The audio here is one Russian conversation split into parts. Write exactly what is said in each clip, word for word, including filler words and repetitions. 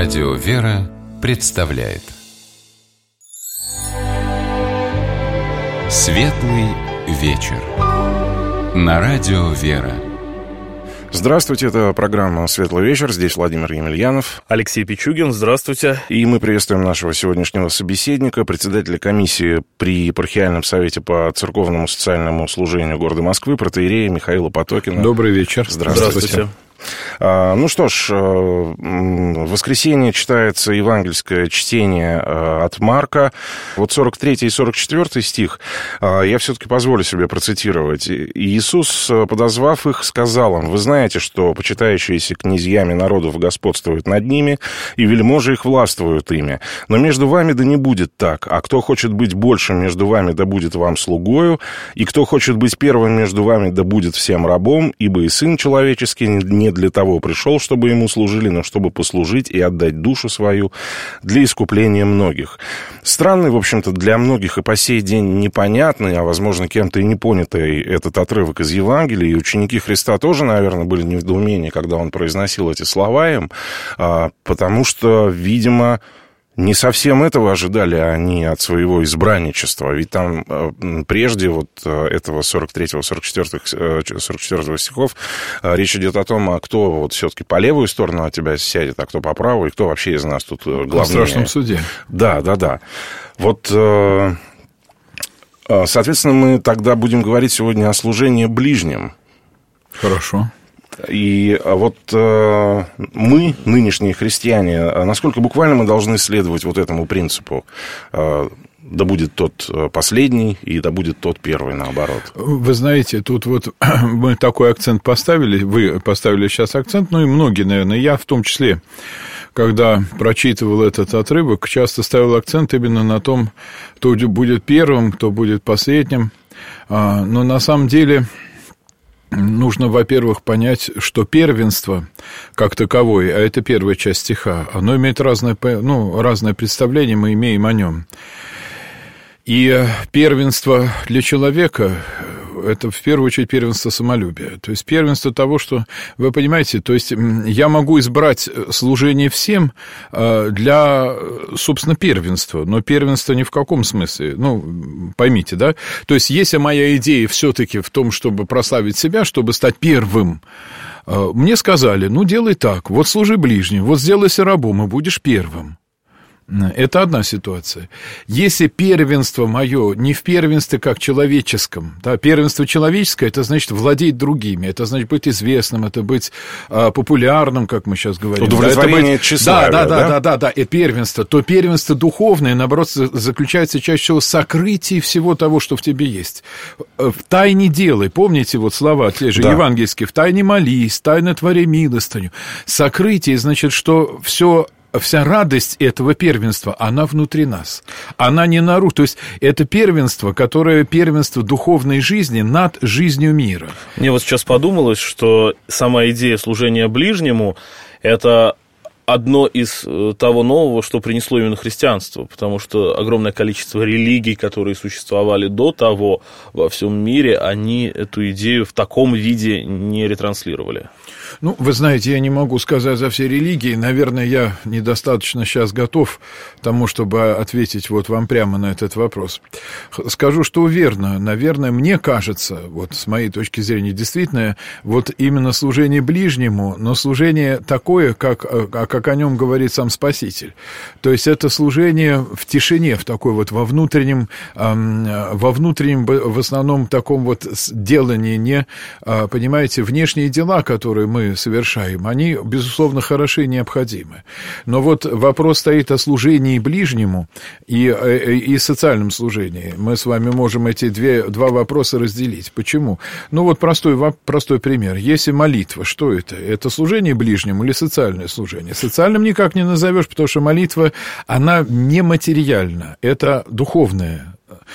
Радио «Вера» представляет Светлый вечер на Радио «Вера». Здравствуйте, это программа «Светлый вечер». Здесь Владимир Емельянов. Алексей Пичугин, здравствуйте. И мы приветствуем нашего сегодняшнего собеседника, председателя комиссии при епархиальном совете по церковному социальному служению города Москвы, протоиерея Михаила Потокина. Добрый вечер. Здравствуйте. Здравствуйте. Ну что ж, в воскресенье читается евангельское чтение от Марка. Вот сорок третий и сорок четвёртый стих я все-таки позволю себе процитировать. «Иисус, подозвав их, сказал им: вы знаете, что почитающиеся князьями народов господствуют над ними, и вельможи их властвуют ими. Но между вами да не будет так. А кто хочет быть большим между вами, да будет вам слугою, и кто хочет быть первым между вами, да будет всем рабом, ибо и Сын Человеческий не для того пришел, чтобы ему служили, но чтобы послужить и отдать душу свою для искупления многих». Странный, в общем-то, для многих и по сей день непонятный, а, возможно, кем-то и не понятый этот отрывок из Евангелия. И ученики Христа тоже, наверное, были в недоумении, когда он произносил эти слова им, потому что, видимо, не совсем этого ожидали они от своего избранничества. Ведь там прежде вот этого сорок третьего, сорок четвёртого стихов речь идет о том, а кто вот все-таки по левую сторону от тебя сядет, а кто по правую, и кто вообще из нас тут главнее. В страшном суде. Да, да, да. Вот, соответственно, мы тогда будем говорить сегодня о служении ближним. Хорошо. И вот э, мы, нынешние христиане, насколько буквально мы должны следовать вот этому принципу? Э, да будет тот последний, и да будет тот первый, наоборот. Вы знаете, тут вот мы такой акцент поставили, вы поставили сейчас акцент, ну и многие, наверное, я в том числе, когда прочитывал этот отрывок, часто ставил акцент именно на том, кто будет первым, кто будет последним. Но на самом деле нужно, во-первых, понять, что первенство как таковое, а это первая часть стиха, оно имеет разное, ну, разное представление, мы имеем о нем. И первенство для человека – это, в первую очередь, первенство самолюбия. То есть, первенство того, что, вы понимаете, то есть, я могу избрать служение всем для, собственно, первенства, но первенство ни в каком смысле, ну, поймите, да? То есть, если моя идея все-таки в том, чтобы прославить себя, чтобы стать первым, мне сказали, ну, делай так, вот служи ближним, вот сделайся рабом, и будешь первым. Это одна ситуация. Если первенство мое не в первенстве как человеческом, да, первенство человеческое, это значит владеть другими, это значит быть известным, это быть а, популярным, как мы сейчас говорим. Удовлетворение да, быть... тщеславия, да, да, да? Да, да, да, да, это первенство. То первенство духовное, наоборот, заключается чаще всего в сокрытии всего того, что в тебе есть. В тайне делай, помните вот слова те же да. евангельские, в тайне молись, тайно твори милостыню. Сокрытие, значит, что все... Вся радость этого первенства, она внутри нас. Она не наружу. То есть, это первенство, которое первенство духовной жизни над жизнью мира. Мне вот сейчас подумалось, что сама идея служения ближнему – это одно из того нового, что принесло именно христианство, потому что огромное количество религий, которые существовали до того во всем мире, они эту идею в таком виде не ретранслировали. Ну, вы знаете, я не могу сказать за все религии. Наверное, я недостаточно сейчас готов к тому, чтобы ответить вот вам прямо на этот вопрос. Скажу, что верно. Наверное, мне кажется, вот с моей точки зрения, действительно, вот именно служение ближнему, но служение такое, как, как о нем говорит сам Спаситель. То есть, это служение в тишине, в такой вот во внутреннем, во внутреннем, в основном таком вот делании, не, понимаете, внешние дела, которые мы совершаем, они, безусловно, хороши и необходимы. Но вот вопрос стоит о служении ближнему и, и социальном служении. Мы с вами можем эти две, два вопроса разделить. Почему? Ну, вот простой, простой пример. Если молитва, что это? Это служение ближнему или социальное служение? Социальным никак не назовешь, потому что молитва, она нематериальна, это духовная.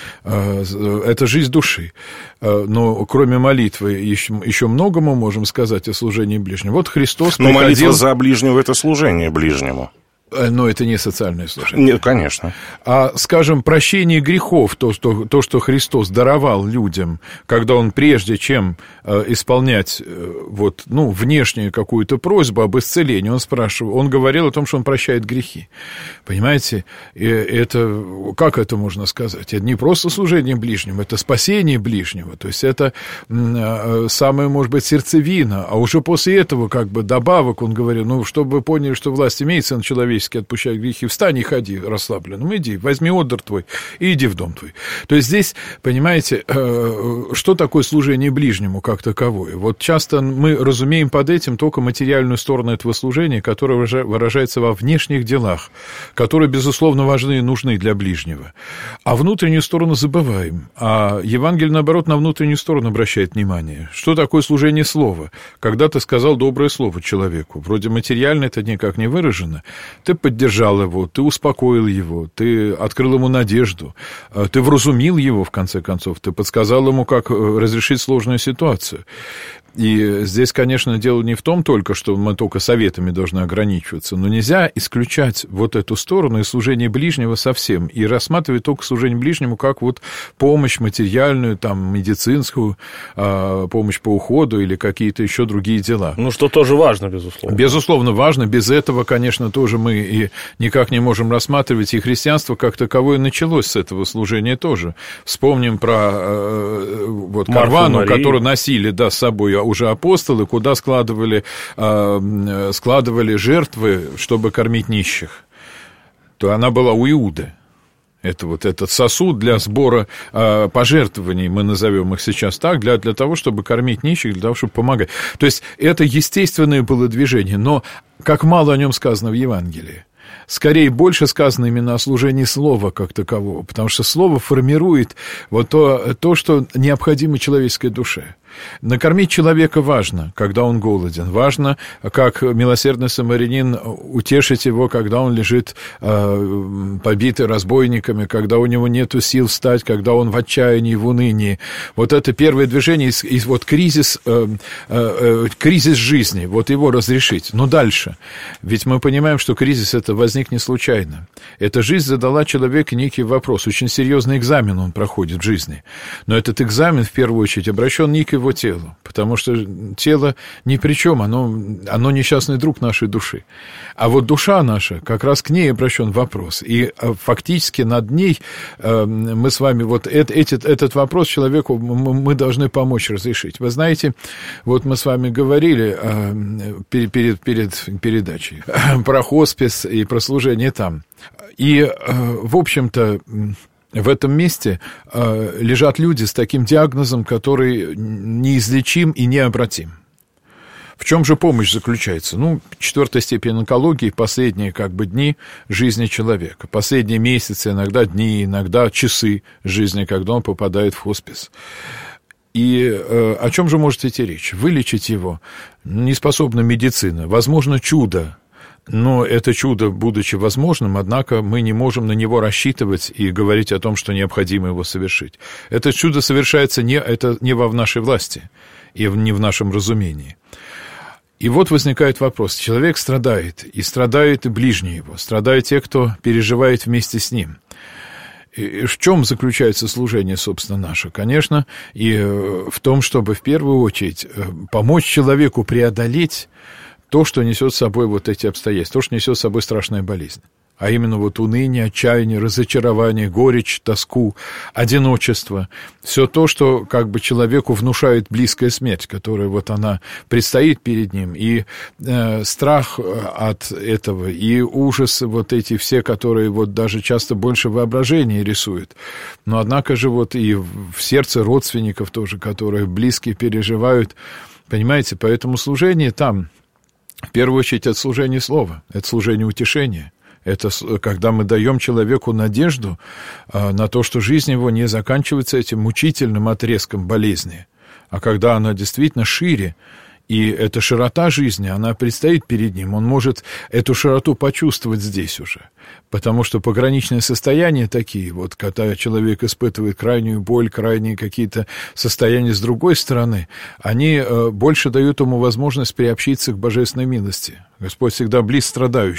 Это жизнь души. Но кроме молитвы еще, еще много мы можем сказать о служении ближнему. Вот Христос приходил... Но молитва за ближнего – это служение ближнему. Но это не социальное служение. Нет, конечно. А, скажем, прощение грехов, то что, то, что Христос даровал людям, когда Он, прежде чем э, исполнять э, вот, ну, внешнюю какую-то просьбу об исцелении, Он спрашивал, Он говорил о том, что Он прощает грехи. Понимаете? И это, как это можно сказать? Это не просто служение ближнему, это спасение ближнего. То есть это э, самая, может быть, сердцевина. А уже после этого, как бы, добавок Он говорил, ну, чтобы вы поняли, что власть имеется на человечество, отпущай грехи, встань и ходи расслабленным, иди, возьми одр твой и иди в дом твой. То есть здесь, понимаете, что такое служение ближнему как таковое? Вот часто мы разумеем под этим только материальную сторону этого служения, которое выражается во внешних делах, которые, безусловно, важны и нужны для ближнего. А внутреннюю сторону забываем. А Евангелие, наоборот, на внутреннюю сторону обращает внимание. Что такое служение слова? Когда ты сказал доброе слово человеку, вроде материально это никак не выражено, ты поддержал его, ты успокоил его, ты открыл ему надежду, ты вразумил его, в конце концов, ты подсказал ему, как разрешить сложную ситуацию. И здесь, конечно, дело не в том только, что мы только советами должны ограничиваться, но нельзя исключать вот эту сторону и служение ближнего совсем, и рассматривать только служение ближнему как вот помощь материальную, там, медицинскую, помощь по уходу или какие-то еще другие дела. Ну, что тоже важно, безусловно. Безусловно, важно. Без этого, конечно, тоже мы и никак не можем рассматривать, и христианство как таковое началось с этого служения тоже. Вспомним про вот карвану, которую носили, да, с собой уже апостолы, куда складывали, э, складывали жертвы, чтобы кормить нищих. То она была у Иуды. Это вот этот сосуд для сбора э, пожертвований, мы назовем их сейчас так, для, для того, чтобы кормить нищих, для того, чтобы помогать. То есть это естественное было движение, но как мало о нем сказано в Евангелии. Скорее, больше сказано именно о служении слова как такового, потому что слово формирует вот то, то, что необходимо человеческой душе. Накормить человека важно, когда он голоден. Важно, как милосердный самарянин, утешить его, когда он лежит э, побитый разбойниками, когда у него нет сил встать, когда он в отчаянии, в унынии. Вот это первое движение, и, и вот кризис, э, э, кризис жизни, вот его разрешить. Но дальше. Ведь мы понимаем, что кризис это возник не случайно. Эта жизнь задала человеку некий вопрос. Очень серьезный экзамен он проходит в жизни. Но этот экзамен, в первую очередь, обращен не к его телу, потому что тело ни при чем, оно, оно несчастный друг нашей души. А вот душа наша, как раз к ней обращен вопрос. И фактически над ней мы с вами, вот этот, этот вопрос человеку мы должны помочь разрешить. Вы знаете, вот мы с вами говорили перед, перед, перед передачей про хоспис и про служение там. И, в общем-то, в этом месте э, лежат люди с таким диагнозом, который неизлечим и необратим. В чем же помощь заключается? Ну, четвертая степень онкологии, последние как бы дни жизни человека, последние месяцы, иногда дни, иногда часы жизни, когда он попадает в хоспис. И э, о чем же может идти речь? Вылечить его не способна медицина, возможно, чудо. Но это чудо, будучи возможным, однако мы не можем на него рассчитывать и говорить о том, что необходимо его совершить. Это чудо совершается не, это не во нашей власти и не в нашем разумении. И вот возникает вопрос. Человек страдает, и страдают и ближние его, страдают те, кто переживает вместе с ним. И в чем заключается служение, собственно, наше? Конечно, и в том, чтобы в первую очередь помочь человеку преодолеть то, что несет с собой вот эти обстоятельства, то, что несет с собой страшная болезнь. А именно вот уныние, отчаяние, разочарование, горечь, тоску, одиночество. Все то, что как бы человеку внушает близкая смерть, которая вот она предстоит перед ним. И э, страх от этого, и ужасы вот эти все, которые вот даже часто больше воображения рисуют. Но однако же вот и в сердце родственников тоже, которые близкие переживают. Понимаете, поэтому служение там... В первую очередь, это служение слова, это служение утешения. Это когда мы даем человеку надежду а, на то, что жизнь его не заканчивается этим мучительным отрезком болезни, а когда она действительно шире, и эта широта жизни, она предстоит перед ним, он может эту широту почувствовать здесь уже. Потому что пограничные состояния такие, вот когда человек испытывает крайнюю боль, крайние какие-то состояния с другой стороны, они больше дают ему возможность приобщиться к божественной милости. Господь всегда близ страдающих.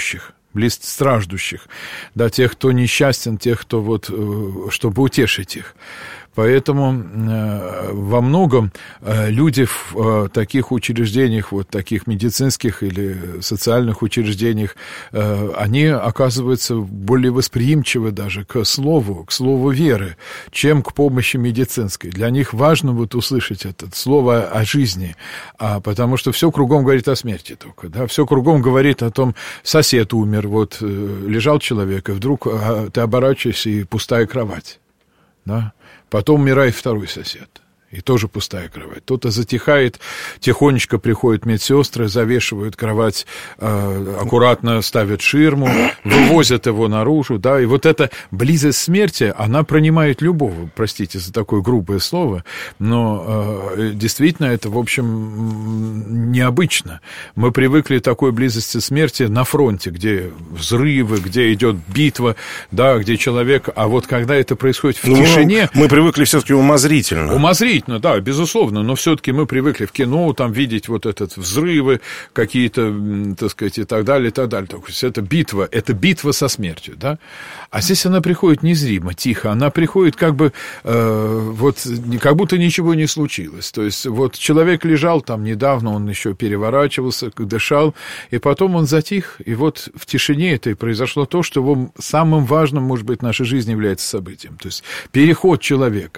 близ страждущих, да, тех, кто несчастен, тех, кто вот, чтобы утешить их. Поэтому э, во многом э, люди в э, таких учреждениях, вот таких медицинских или социальных учреждениях, э, они оказываются более восприимчивы даже к слову, к слову веры, чем к помощи медицинской. Для них важно вот услышать это слово о жизни, а, потому что все кругом говорит о смерти только, да, все кругом говорит о том, сосед умер, вот э, лежал человек, и вдруг а, ты оборачиваешься, и пустая кровать, да. Потом умирает второй сосед, и тоже пустая кровать. Кто-то затихает, тихонечко приходят медсестры, завешивают кровать, э, аккуратно ставят ширму, вывозят его наружу, да, и вот эта близость смерти, она пронимает любого, простите за такое грубое слово, но э, действительно это, в общем, необычно. Мы привыкли к такой близости смерти на фронте, где взрывы, где идет битва, да, где человек, а вот когда это происходит в ну, тишине... Мы привыкли все-таки умозрительно. Умозрительно. Да, безусловно, но все-таки мы привыкли в кино там видеть вот этот взрывы какие-то, так сказать, и так далее, и так далее. То есть это битва, это битва со смертью, да. А здесь она приходит незримо, тихо, она приходит как бы, э, вот, как будто ничего не случилось. То есть вот человек лежал там недавно, он еще переворачивался, дышал, и потом он затих, и вот в тишине это и произошло то, что его самым важным, может быть, в нашей жизни является событием. То есть переход человека.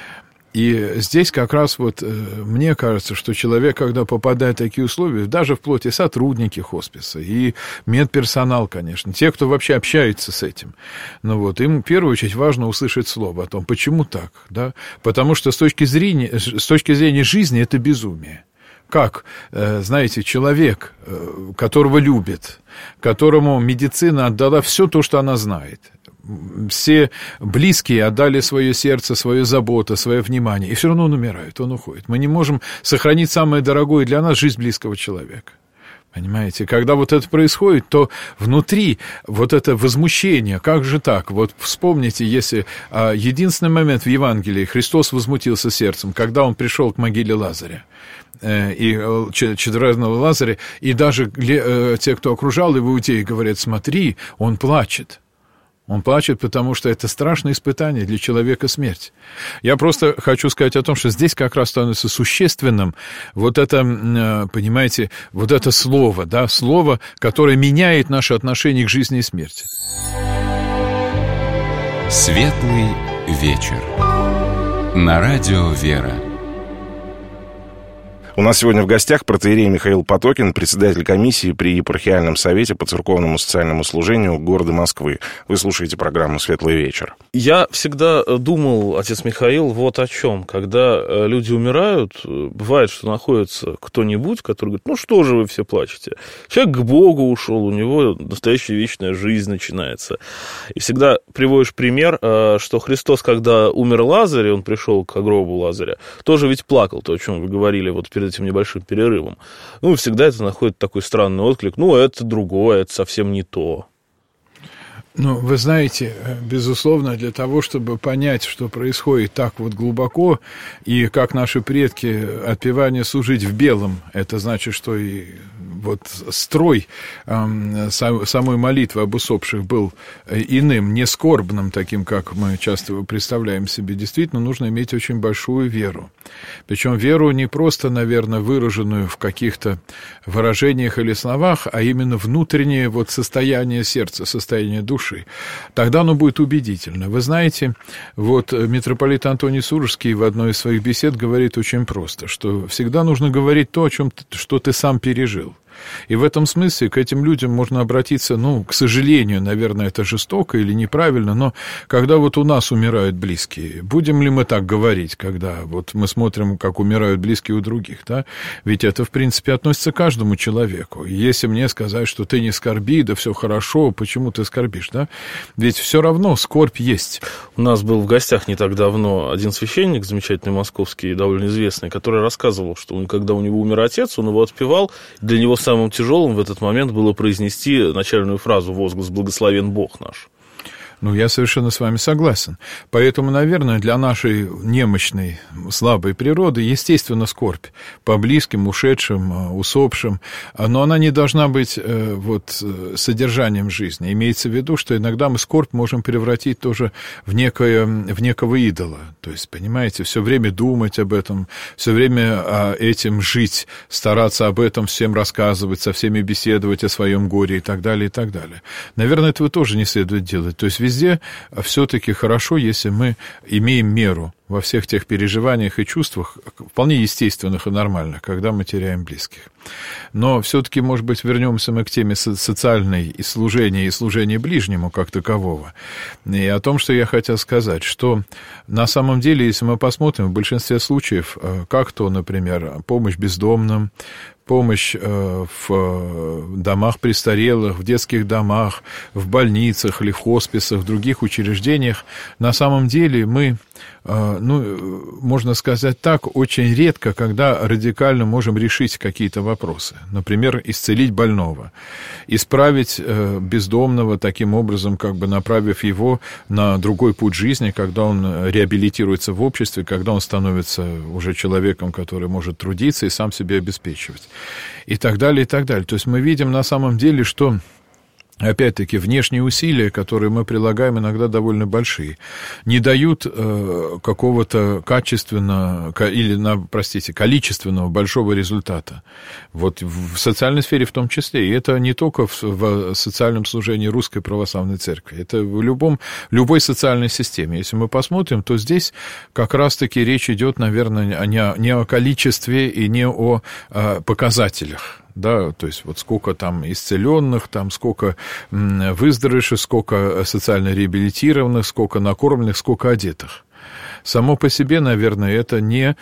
И здесь как раз вот мне кажется, что человек, когда попадает в такие условия, даже вплоть и сотрудники хосписа, и медперсонал, конечно, те, кто вообще общается с этим, ну вот, им в первую очередь важно услышать слово о том, почему так, да, потому что с точки зрения, с точки зрения жизни это безумие. Как, знаете, человек, которого любят, которому медицина отдала все то, что она знает, все близкие отдали свое сердце, свою заботу, свое внимание, и все равно он умирает, он уходит. Мы не можем сохранить самое дорогое для нас — жизнь близкого человека. Понимаете, когда вот это происходит, то внутри вот это возмущение, как же так? Вот вспомните, если а, единственный момент в Евангелии Христос возмутился сердцем, когда он пришел к могиле Лазаря, э, и четвероногого Лазаря, и даже э, те, кто окружал его, иудеи, говорят: смотри, он плачет. Он плачет, потому что это страшное испытание для человека — смерть. Я просто хочу сказать о том, что здесь как раз становится существенным вот это, понимаете, вот это слово, да, слово, которое меняет наше отношение к жизни и смерти. Светлый вечер. На радио «Вера». У нас сегодня в гостях протоиерей Михаил Потокин, председатель комиссии при епархиальном совете по церковному социальному служению города Москвы. Вы слушаете программу «Светлый вечер». Я всегда думал, отец Михаил, вот о чем. Когда люди умирают, бывает, что находится кто-нибудь, который говорит: ну что же вы все плачете? Человек к Богу ушел, у него настоящая вечная жизнь начинается. И всегда приводишь пример, что Христос, когда умер Лазарь, он пришел к гробу Лазаря, тоже ведь плакал, то, о чем вы говорили вот перед этим небольшим перерывом. Ну, всегда это находит такой странный отклик. Ну, это другое, это совсем не то. Ну, вы знаете, безусловно, для того, чтобы понять, что происходит так вот глубоко, и как наши предки отпевание служить в белом, это значит, что и вот строй э, самой молитвы об усопших был иным, не скорбным, таким, как мы часто его представляем себе. Действительно, нужно иметь очень большую веру. Причем веру не просто, наверное, выраженную в каких-то выражениях или словах, а именно внутреннее вот состояние сердца, состояние души. Тогда оно будет убедительно. Вы знаете, вот митрополит Антоний Сурожский в одной из своих бесед говорит очень просто, что всегда нужно говорить то, о чем ты, что ты сам пережил. И в этом смысле к этим людям можно обратиться, ну, к сожалению, наверное, это жестоко или неправильно, но когда вот у нас умирают близкие, будем ли мы так говорить, когда вот мы смотрим, как умирают близкие у других, да? Ведь это, в принципе, относится к каждому человеку. И если мне сказать, что ты не скорби, да все хорошо, почему ты скорбишь, да? Ведь все равно скорбь есть. У нас был в гостях не так давно один священник, замечательный московский, довольно известный, который рассказывал, что он, когда у него умер отец, он его отпевал, для него сам Самым тяжелым в этот момент было произнести начальную фразу «Возглас благословен Бог наш». Ну, я совершенно с вами согласен. Поэтому, наверное, для нашей немощной, слабой природы, естественно, скорбь по близким, ушедшим, усопшим, но она не должна быть вот содержанием жизни. Имеется в виду, что иногда мы скорбь можем превратить тоже в, некое, в некого идола. То есть, понимаете, все время думать об этом, все время этим жить, стараться об этом всем рассказывать, со всеми беседовать о своем горе и так далее, и так далее. Наверное, этого тоже не следует делать. То есть, везде все-таки хорошо, если мы имеем меру во всех тех переживаниях и чувствах, вполне естественных и нормальных, когда мы теряем близких. Но все-таки, может быть, вернемся мы к теме социальной и служения, и служения ближнему как такового. И о том, что я хотел сказать, что на самом деле, если мы посмотрим, в большинстве случаев, как то, например, помощь бездомным, помощь в домах престарелых, в детских домах, в больницах или в хосписах, в других учреждениях, на самом деле мы, ну, можно сказать так, очень редко, когда радикально можем решить какие-то вопросы. Например, исцелить больного, исправить бездомного таким образом, как бы направив его на другой путь жизни, когда он реабилитируется в обществе, когда он становится уже человеком, который может трудиться и сам себя обеспечивать. И так далее, и так далее. То есть мы видим на самом деле, что, опять-таки, внешние усилия, которые мы прилагаем, иногда довольно большие, не дают э, какого-то качественного, или, на, простите, количественного большого результата. Вот в социальной сфере в том числе. И это не только в, в социальном служении Русской Православной Церкви. Это в любом, любой социальной системе. Если мы посмотрим, то здесь как раз-таки речь идет, наверное, не, не о количестве и не о э, показателях. Да, то есть вот сколько там исцеленных, там сколько выздоровевших, сколько социально реабилитированных, сколько накормленных, сколько одетых. Само по себе, наверное, это не,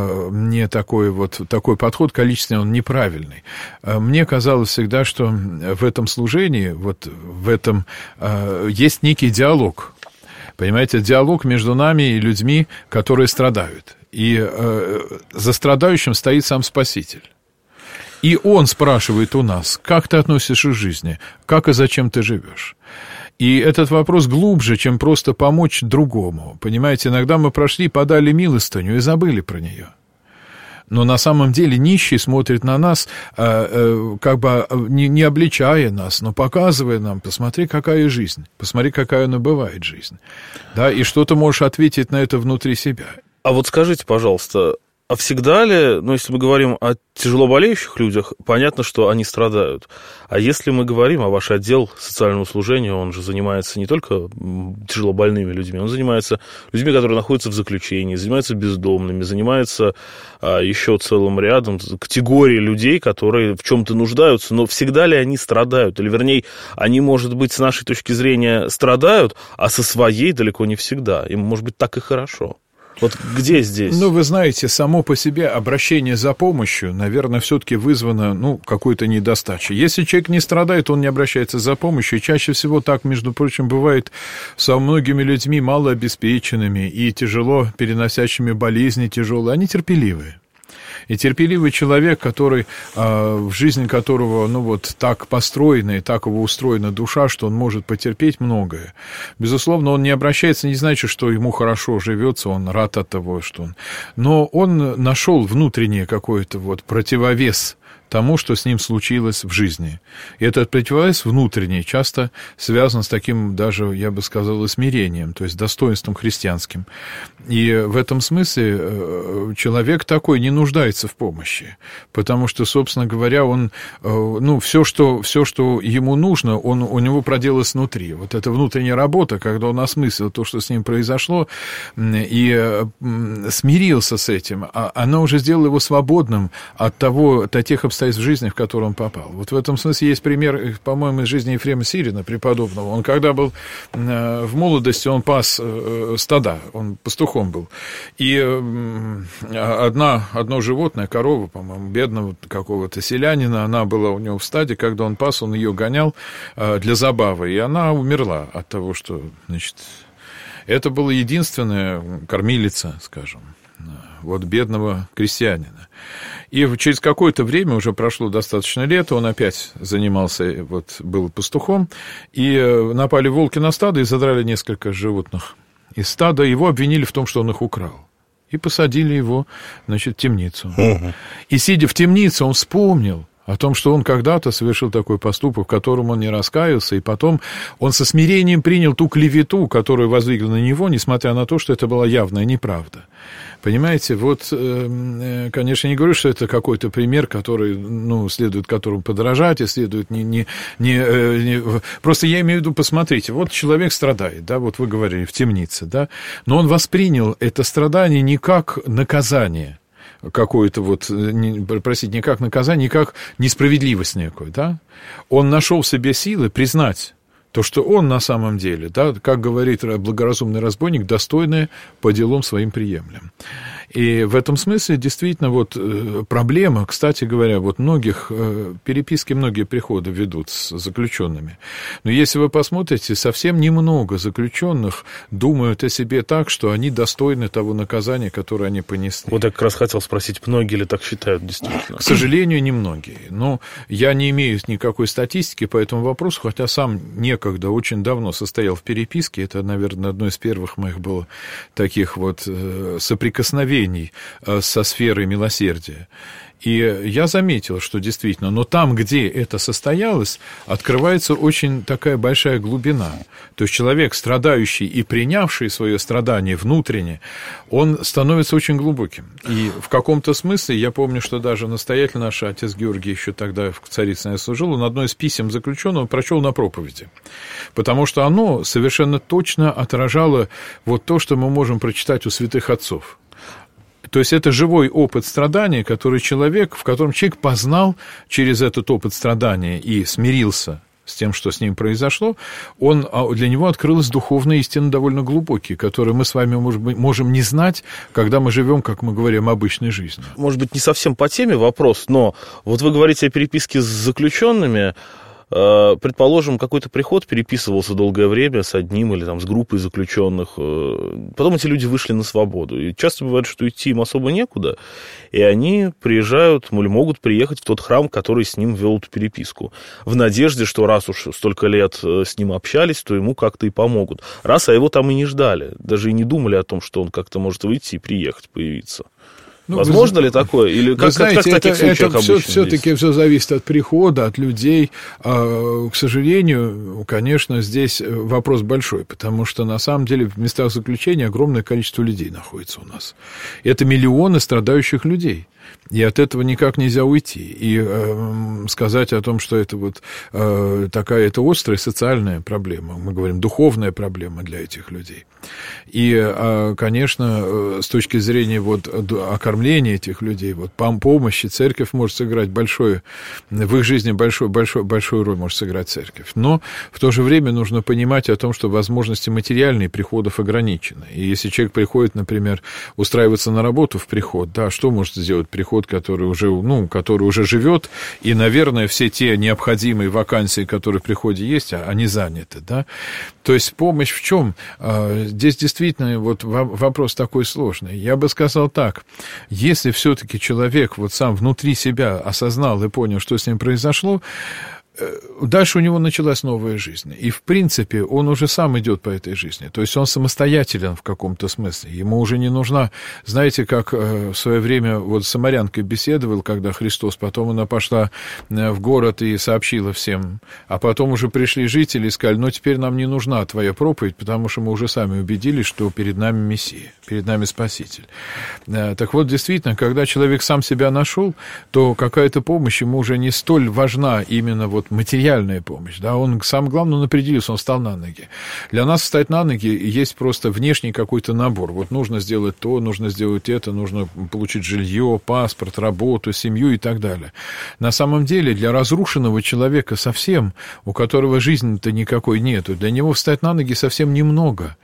не такой, вот, такой подход количественный, он неправильный. Мне казалось всегда, что в этом служении, вот в этом есть некий диалог. Понимаете, диалог между нами и людьми, которые страдают. И за страдающим стоит сам Спаситель. И он спрашивает у нас, как ты относишься к жизни, как и зачем ты живешь. И этот вопрос глубже, чем просто помочь другому. Понимаете, иногда мы прошли, подали милостыню и забыли про нее. Но на самом деле нищий смотрит на нас, как бы не обличая нас, но показывая нам, посмотри, какая жизнь, посмотри, какая она бывает жизнь. Да, и что ты можешь ответить на это внутри себя. А вот скажите, пожалуйста, а всегда ли, ну, если мы говорим о тяжело болеющих людях, понятно, что они страдают. А если мы говорим, а ваш отдел социального служения, он же занимается не только тяжело больными людьми, он занимается людьми, которые находятся в заключении, занимается бездомными, занимается а, еще целым рядом категорий людей, которые в чем-то нуждаются, но всегда ли они страдают? Или, вернее, они, может быть, с нашей точки зрения страдают, а со своей далеко не всегда. Им, может быть, так и хорошо. Вот где здесь? Ну, вы знаете, само по себе обращение за помощью, наверное, все-таки вызвано, ну, какой-то недостачей. Если человек не страдает, он не обращается за помощью. И чаще всего так, между прочим, бывает со многими людьми малообеспеченными и тяжело переносящими болезни тяжелые. Они терпеливые. И терпеливый человек, который, в жизни которого, ну, вот так построена и так его устроена душа, что он может потерпеть многое. Безусловно, он не обращается, не значит, что ему хорошо живется, он рад от того, что он... Но он нашел внутренний какой-то вот противовес тому, что с ним случилось в жизни. И этот противовес внутренний часто связан с таким даже, я бы сказал, смирением, то есть достоинством христианским. И в этом смысле человек такой не нуждается в помощи, потому что, собственно говоря, он, ну, все, что, все, что ему нужно, он, у него проделалось внутри. Вот эта внутренняя работа, когда он осмыслил то, что с ним произошло, и смирился с этим, она уже сделала его свободным от того, от тех обстоятельств в жизни, в которую он попал. Вот в этом смысле есть пример, по-моему, из жизни Ефрема Сирина, преподобного. Он, когда был в молодости, он пас стада, он пастухом был. И одна, одно животное, корова, по-моему, бедного какого-то селянина, она была у него в стаде, когда он пас, он ее гонял для забавы, и она умерла от того, что, значит, это была единственная кормилица, скажем. вот бедного крестьянина. И через какое-то время, уже прошло достаточно лет, он опять занимался, вот, был пастухом, и напали волки на стадо и задрали несколько животных из стада. Его обвинили в том, что он их украл. И посадили его, значит, в темницу. Угу. И, сидя в темнице, он вспомнил о том, что он когда-то совершил такой поступок, в котором он не раскаялся, и потом он со смирением принял ту клевету, которую воздвигли на него, несмотря на то, что это была явная неправда. Понимаете, вот, конечно, не говорю, что это какой-то пример, который, ну, следует которому подражать, и следует не, не, не, не... Просто я имею в виду, посмотрите, вот человек страдает, да, вот вы говорили, в темнице, да, но он воспринял это страдание не как наказание, какое-то вот, не, простите, не как наказание, не как несправедливость некую, да, он нашел в себе силы признать то, что он на самом деле, да, как говорит благоразумный разбойник, достойное по делам своим приемлем. И в этом смысле действительно вот проблема, кстати говоря, вот многих переписки, многие приходы ведут с заключенными. Но если вы посмотрите, совсем немного заключенных думают о себе так, что они достойны того наказания, которое они понесли. Вот я как раз хотел спросить, многие ли так считают действительно? К сожалению, немногие. Но я не имею никакой статистики по этому вопросу, хотя сам некогда очень давно состоял в переписке. Это, наверное, одно из первых моих было таких вот соприкосновений со сферой милосердия. И я заметил, что действительно, но там, где это состоялось, открывается очень такая большая глубина. То есть человек, страдающий и принявший свое страдание внутренне, он становится очень глубоким. И в каком-то смысле, я помню, что даже настоятель наш, отец Георгий, еще тогда в Царицыне служил, он одно из писем заключенного прочел на проповеди. Потому что оно совершенно точно отражало вот то, что мы можем прочитать у святых отцов. То есть это живой опыт страдания, который человек, в котором человек познал через этот опыт страдания и смирился с тем, что с ним произошло, он, для него открылась духовная истина довольно глубокие, которые мы с вами можем не знать, когда мы живем, как мы говорим, обычной жизнью. Может быть, не совсем по теме вопрос, но вот вы говорите о переписке с заключенными. Предположим, какой-то приход переписывался долгое время с одним или там, с группой заключенных. Потом эти люди вышли на свободу. И часто бывает, что идти им особо некуда. И они приезжают, или могут приехать в тот храм, который с ним вел эту переписку. В надежде, что раз уж столько лет с ним общались, то ему как-то и помогут. Раз, а его там и не ждали. Даже и не думали о том, что он как-то может выйти и приехать, появиться. Ну, возможно вы, ли такое? Или как, знаете, как, как это, это все, все-таки все зависит от прихода, от людей. А, к сожалению, конечно, здесь вопрос большой, потому что на самом деле в местах заключения огромное количество людей находится у нас. Это миллионы страдающих людей. И от этого никак нельзя уйти. И э, сказать о том, что это вот э, такая это острая социальная проблема, мы говорим, духовная проблема для этих людей. И, э, конечно, с точки зрения вот окормления этих людей, вот помощи, церковь может сыграть большое, в их жизни большой, большой, большую роль может сыграть церковь. Но в то же время нужно понимать о том, что возможности материальные приходов ограничены. И если человек приходит, например, устраиваться на работу в приход, да, что может сделать приход, который уже, ну, который уже живет, и, наверное, все те необходимые вакансии, которые в приходе есть, они заняты, да. То есть помощь в чем? Здесь действительно вот вопрос такой сложный. Я бы сказал так, если все-таки человек вот сам внутри себя осознал и понял, что с ним произошло, дальше у него началась новая жизнь. И, в принципе, он уже сам идет по этой жизни. То есть он самостоятелен в каком-то смысле. Ему уже не нужна... Знаете, как в свое время вот с самарянкой беседовал, когда Христос, потом она пошла в город и сообщила всем. А потом уже пришли жители и сказали, ну, теперь нам не нужна твоя проповедь, потому что мы уже сами убедились, что перед нами Мессия, перед нами Спаситель. Так вот, действительно, когда человек сам себя нашел, то какая-то помощь ему уже не столь важна именно вот материальная помощь, да, он, самое главное, он определился, он встал на ноги. Для нас встать на ноги есть просто внешний какой-то набор. Вот нужно сделать то, нужно сделать это, нужно получить жилье, паспорт, работу, семью и так далее. На самом деле, для разрушенного человека совсем, у которого жизни-то никакой нету, для него встать на ноги совсем немного.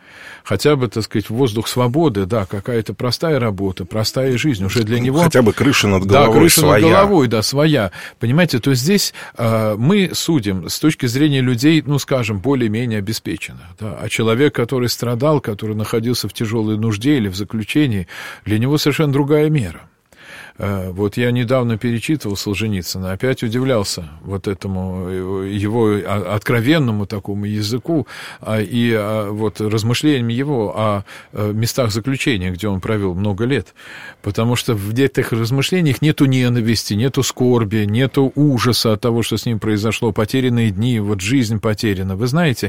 хотя бы, так сказать, воздух свободы, да, какая-то простая работа, простая жизнь, уже для него... Хотя бы крыша над головой да, крыша своя. над головой, да, своя. Понимаете, то здесь э, мы судим с точки зрения людей, ну, скажем, более-менее обеспеченных, да, а человек, который страдал, который находился в тяжелой нужде или в заключении, для него совершенно другая мера. Вот я недавно перечитывал Солженицына, опять удивлялся вот этому его откровенному такому языку и вот размышлениям его о местах заключения, где он провел много лет. Потому что в этих размышлениях нету ненависти, нету скорби, нету ужаса от того, что с ним произошло, потерянные дни, вот жизнь потеряна. Вы знаете,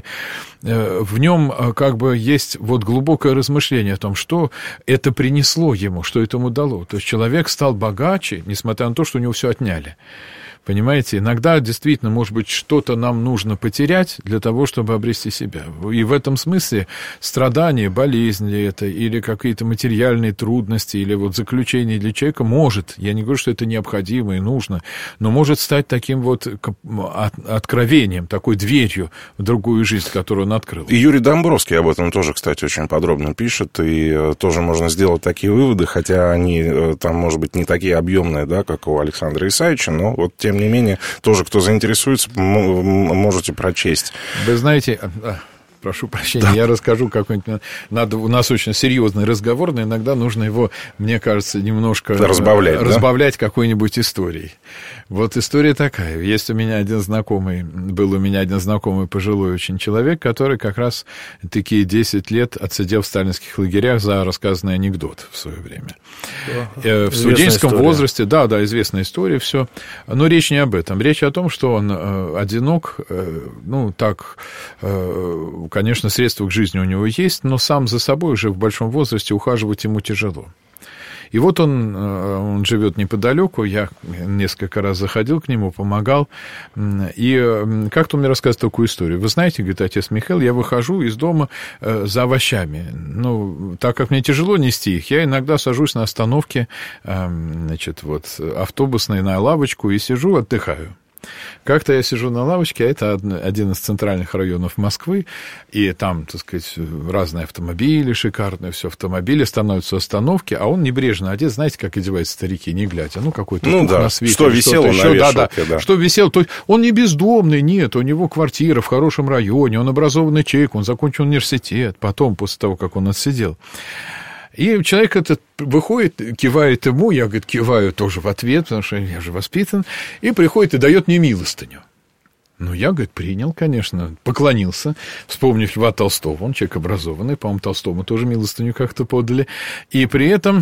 в нем как бы есть вот глубокое размышление о том, что это принесло ему, что это ему дало. То есть человек стал богаче, несмотря на то, что у него все отняли. Понимаете, иногда действительно, может быть, что-то нам нужно потерять для того, чтобы обрести себя. И в этом смысле страдания, болезни это, или какие-то материальные трудности, или вот заключение для человека может, я не говорю, что это необходимо и нужно, но может стать таким вот откровением, такой дверью в другую жизнь, которую он открыл. И Юрий Домбровский об этом тоже, кстати, очень подробно пишет, и тоже можно сделать такие выводы, хотя они там, может быть, не такие объемные, да, как у Александра Исаевича, но вот тем не менее, тоже, кто заинтересуется, можете прочесть. Вы знаете... Прошу прощения, да. Я расскажу какой-нибудь... Надо, у нас очень серьезный разговор, но иногда нужно его, мне кажется, немножко... Разбавлять, разбавлять да? какой-нибудь историей. Вот история такая. Есть у меня один знакомый, был у меня один знакомый пожилой очень человек, который как раз такие десять лет отсидел в сталинских лагерях за рассказанный анекдот в свое время. Да. В студенческом история. возрасте, да, да, известная история, все. Но речь не об этом. Речь о том, что он одинок, ну, так... Конечно, средства к жизни у него есть, но сам за собой уже в большом возрасте ухаживать ему тяжело. И вот он, он живет неподалеку, я несколько раз заходил к нему, помогал, и как-то он мне рассказывает такую историю. Вы знаете, говорит, отец Михаил, я выхожу из дома за овощами. Ну, так как мне тяжело нести их, я иногда сажусь на остановке, значит, вот, автобусной на лавочку и сижу, отдыхаю. Как-то я сижу на лавочке, а это один из центральных районов Москвы, и там, так сказать, разные автомобили шикарные, все, автомобили становятся остановки, а он небрежно одет, знаете, как одеваются старики, не глядя, ну, какой-то ну, да. на свете. Что висело на вешалке, да, да. да. Что висел, то он не бездомный, нет, у него квартира в хорошем районе, он образованный человек, он закончил университет, потом, после того, как он отсидел. И человек этот выходит, кивает ему, я, говорит, киваю тоже в ответ, потому что я же воспитан, и приходит и дает мне милостыню. Ну, я, говорит, принял, конечно, поклонился, вспомнив Льва Толстого, он человек образованный, по-моему, Толстому тоже милостыню как-то подали, и при этом...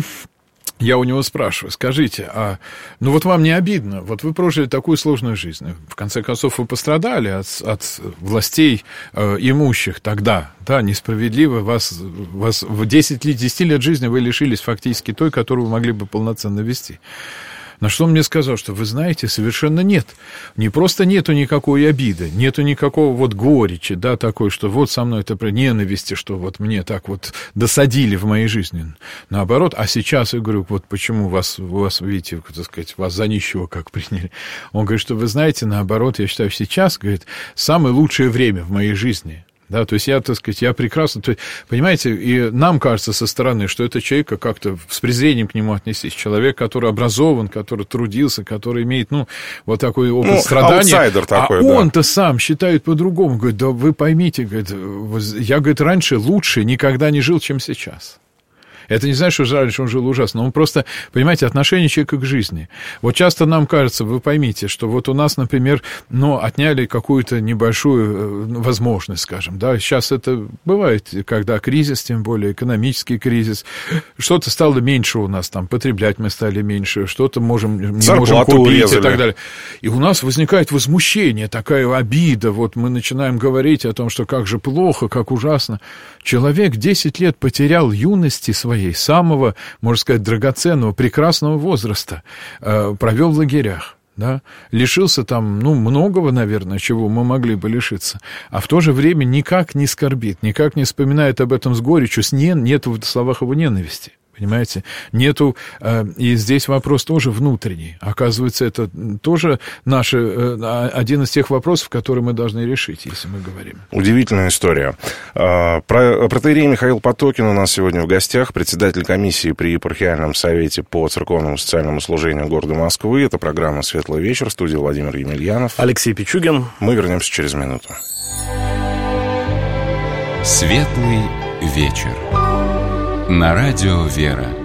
Я у него спрашиваю, скажите, а ну вот вам не обидно? Вот вы прожили такую сложную жизнь. В конце концов, вы пострадали от, от властей э, имущих тогда. Да, несправедливо. Вас, вас в десять лет жизни вы лишились фактически той, которую вы могли бы полноценно вести. На что он мне сказал, что, вы знаете, совершенно нет. Не просто нету никакой обиды, нету никакого вот горечи, да, такой, что вот со мной это про ненависти, что вот мне так вот досадили в моей жизни. Наоборот, а сейчас, я говорю, вот почему вас, вас, видите, так сказать, вас за нищего как приняли. Он говорит, что вы знаете, наоборот, я считаю, сейчас, говорит, самое лучшее время в моей жизни. Да, то есть я, так сказать, я прекрасно... То есть, понимаете, и нам кажется со стороны, что это человека как-то с презрением к нему отнестись. Человек, который образован, который трудился, который имеет, ну, вот такой опыт ну, страдания. Аутсайдер такой, а да. Он-то сам считает по-другому. Говорит, да вы поймите, говорит, я, говорит, раньше лучше никогда не жил, чем сейчас. Это не значит, что раньше он жил ужасно, он просто, понимаете, отношение человека к жизни. Вот часто нам кажется, вы поймите, что вот у нас, например, ну, отняли какую-то небольшую возможность, скажем, да, сейчас это бывает, когда кризис, тем более экономический кризис, что-то стало меньше у нас, там, потреблять мы стали меньше, что-то можем, не Зарплату можем купить урезали. И так далее. И у нас возникает возмущение, такая обида, вот мы начинаем говорить о том, что как же плохо, как ужасно. Человек десять лет потерял юности своей, самого, можно сказать, драгоценного, прекрасного возраста, э, провел в лагерях, да, лишился там, ну, многого, наверное, чего мы могли бы лишиться, а в то же время никак не скорбит, никак не вспоминает об этом с горечью, с не, нет в словах его ненависти. Понимаете? Нету... И здесь вопрос тоже внутренний. Оказывается, это тоже наш, один из тех вопросов, которые мы должны решить, если мы говорим. Удивительная история. Протоиерей Михаил Потокин у нас сегодня в гостях, председатель комиссии при епархиальном совете по церковному социальному служению города Москвы. Это программа «Светлый вечер», в студии Владимир Емельянов. Алексей Пичугин. Мы вернемся через минуту. «Светлый вечер» на радио «Вера».